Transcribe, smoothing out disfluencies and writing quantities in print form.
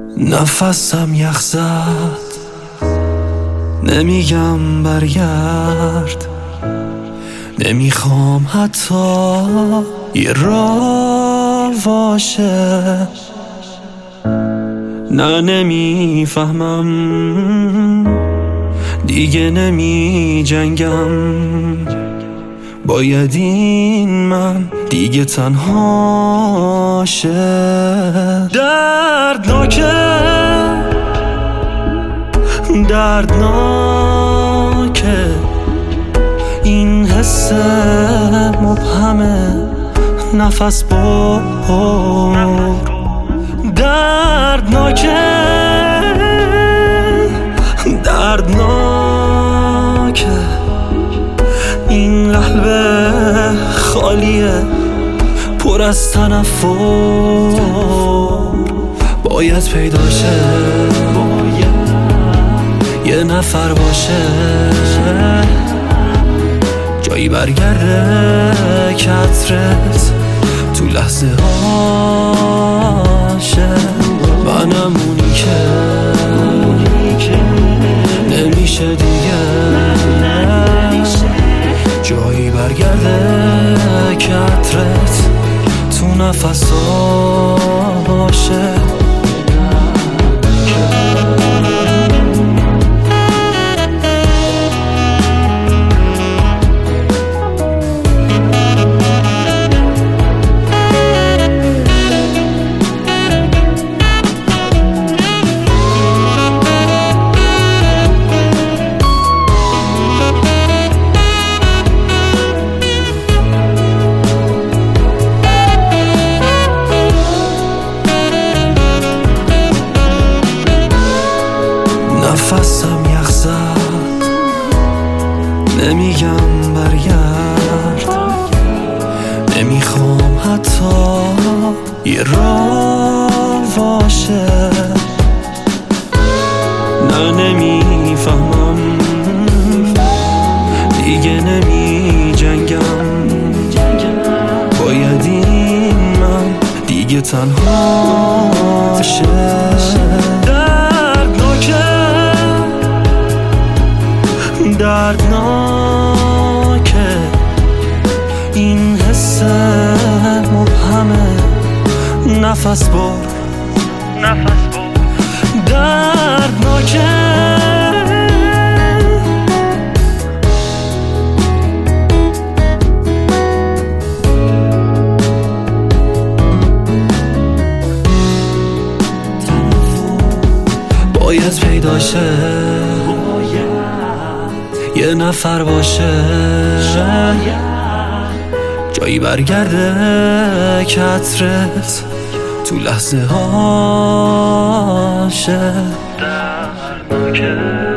نفسم یخ زد، نمیگم برگرد، نمیخوام حتی یه راه باشه. نه نمیفهمم، دیگه نمی جنگم، باید این من دیگه تنها شه. دردناکه، دردناکه این حس مبهمه، نفس بر. دردناکه، دردناکه این قلب خالیه، پر از تنفر. باید پیدا شه، یه نفر باشه، جایی برگرده که عطرت تو لحظه هاشه. منم اونی که نمیشه دیگه، جایی برگرده که عطرت تو نفساشه. نفسم یخ زد، نمیگم برگرد، نمیخوام حتی یه راه باشه. نه نمیفهمم، دیگه نمی جنگم، باید این من دیگه تنها شه. دردناکه این حس مبهمه، نفس بر. دردناکه باید پیدا شه، یه نفر باشه، جایی برگرده که عطرت تو لحظه هاشه. دردناکه